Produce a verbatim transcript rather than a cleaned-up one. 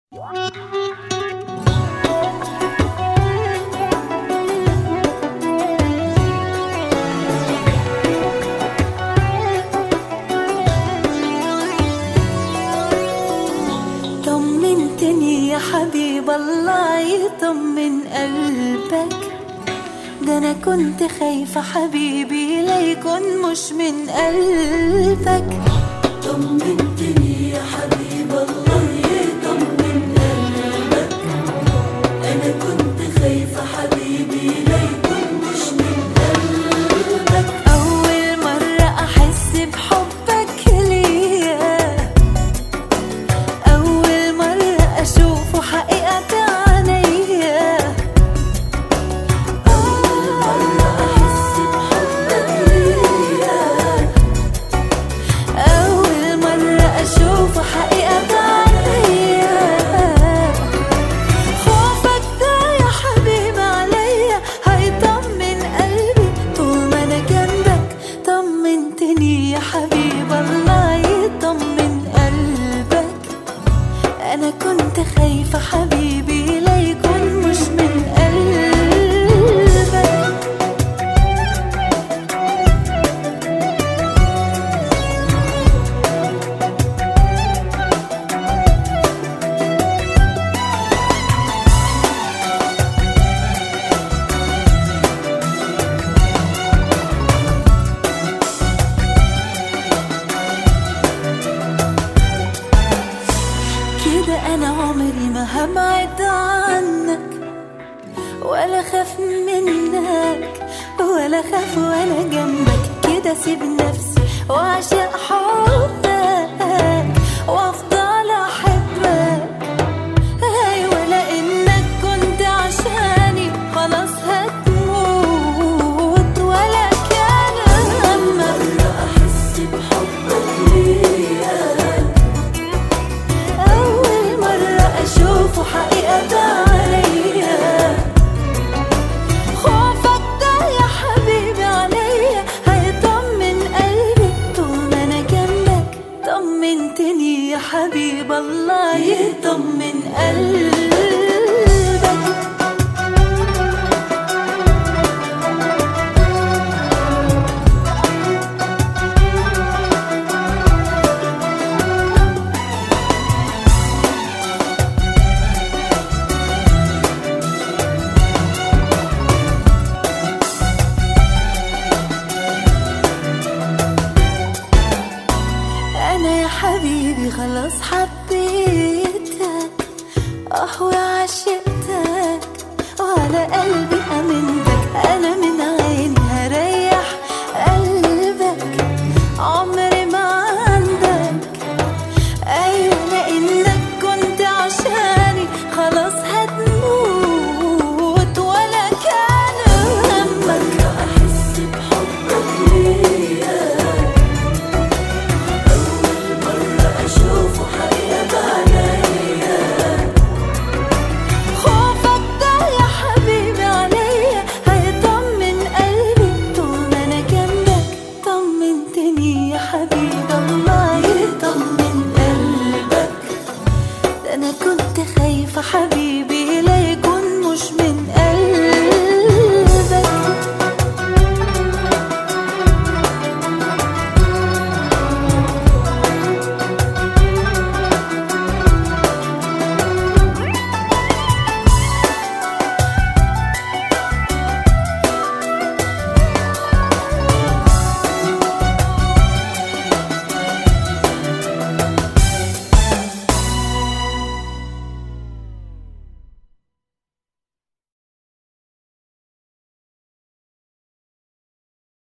طمنتني يا حبيب الله يطمن قلبك، ده انا كنت خايفة حبيبي ليكون مش من قلبك. طمنتني يا حبيب الله يطمن قلبك، انا كنت خايفة حبيبي ليكون مش من قلبك. اول مرة احس بحبك ليا، اول مرة اشوفه حقيقة عينيا، اول مرة احس بحبك ليا، اول مرة اشوفه حقيقة عينيا. خوفك ده يا حبيبي عليا هيطمن قلبي طول ما انا جنبك. طمنتني يا حبيب الله يطمن قلبك، انا كنت خايفة حبيبي ليكون مش من قلبك. كده انا عمري ما هبعد عنك، ولا خاف منك ولا خاف وانا جنبك. كده سيب نفسي واعشق حبك وافضل احبك. ايوه لانك كنت عشاني خلاص هتموت ولا كان همك. مرة احس بحبك ليا، اول مرة اشوفه حقيقة عليا. خوفك ده يا حبيبي عليا هيطمن قلبي طول ما انا جنبك. طمنتني يا حبيب الله يطمن قلبك. أنا يا حبيبي خلاص حبيتك، أه وعشقتك وعلى قلبي أمنتك. أنا من عيني هريح قلبك عمري ما عندك. أيوة لأنك كنت عشاني خلاص هتموت ولا كان همك. مرة احس بحبك ليا، اول مرة اشوفه حقيقة عينيا. خوفك ده يا حبيبي عليا هيطمن قلبي طول ما انا جنبك. طمنتني يا حبيب الله يطمن قلبك، ده انا كنت خايفة